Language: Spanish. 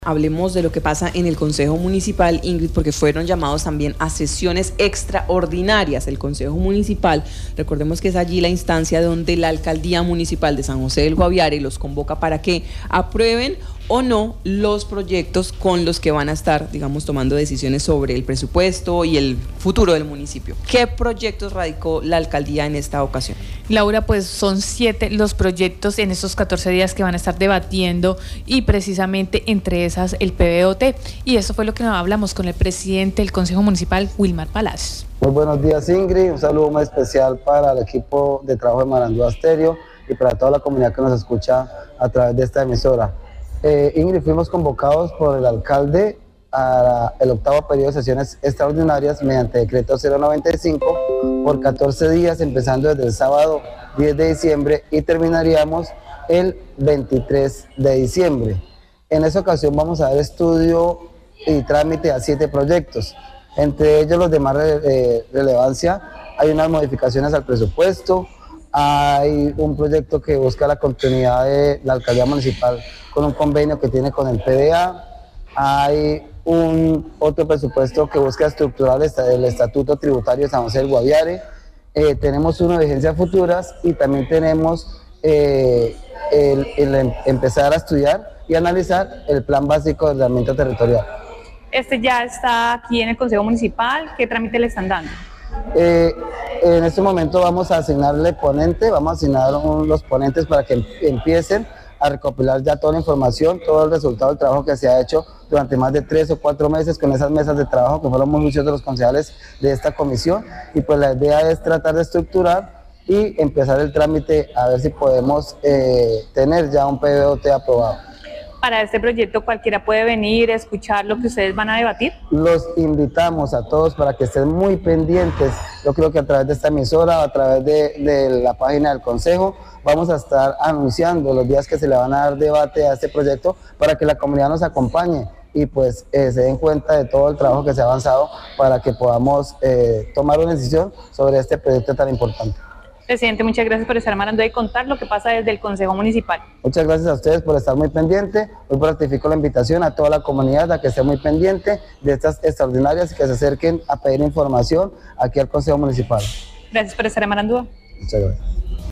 Hablemos de lo que pasa en el Consejo Municipal, Ingrid, porque fueron llamados también a sesiones extraordinarias. El Consejo Municipal, recordemos que es allí la instancia donde la Alcaldía Municipal de San José del Guaviare los convoca para que aprueben o no los proyectos con los que van a estar, digamos, tomando decisiones sobre el presupuesto y el futuro del municipio. ¿Qué proyectos radicó la alcaldía en esta ocasión? Laura, pues son 7 los proyectos en estos 14 días que van a estar debatiendo y precisamente entre esas el PBOT. Y eso fue lo que hablamos con el presidente del Consejo Municipal, Wilmar Palacios. Muy buenos días, Ingrid. Un saludo muy especial para el equipo de trabajo de Marandúa Estéreo y para toda la comunidad que nos escucha a través de esta emisora. Ingrid, fuimos convocados por el alcalde a el 8º periodo de sesiones extraordinarias mediante decreto 095 por 14 días, empezando desde el sábado 10 de diciembre y terminaríamos el 23 de diciembre. En esa ocasión vamos a dar estudio y trámite a 7 proyectos, entre ellos los de más relevancia. Hay unas modificaciones al presupuesto, hay un proyecto que busca la continuidad de la alcaldía municipal con un convenio que tiene con el PDA, hay otro presupuesto que busca estructurar el estatuto tributario de San José del Guaviare, tenemos uno de vigencias futuras y también tenemos empezar a estudiar y analizar el plan básico de ordenamiento territorial. Este ya está aquí en el Consejo Municipal. ¿Qué trámite le están dando? En este momento vamos a asignarle ponente, vamos a asignar los ponentes para que empiecen a recopilar ya toda la información, todo el resultado del trabajo que se ha hecho durante más de 3 o 4 meses con esas mesas de trabajo que fueron muy juiciosos de los concejales de esta comisión, y pues la idea es tratar de estructurar y empezar el trámite a ver si podemos tener ya un PBOT aprobado. Para este proyecto cualquiera puede venir, escuchar lo que ustedes van a debatir. Los invitamos a todos para que estén muy pendientes. Yo creo que a través de esta emisora, a través de la página del Consejo, vamos a estar anunciando los días que se le van a dar debate a este proyecto para que la comunidad nos acompañe y pues se den cuenta de todo el trabajo que se ha avanzado para que podamos tomar una decisión sobre este proyecto tan importante. Presidente, muchas gracias por estar mandando y contar lo que pasa desde el Consejo Municipal. Muchas gracias a ustedes por estar muy pendiente. Hoy ratifico la invitación a toda la comunidad a que esté muy pendiente de estas extraordinarias y que se acerquen a pedir información aquí al Consejo Municipal. Gracias por estar en Marandúa. Muchas gracias.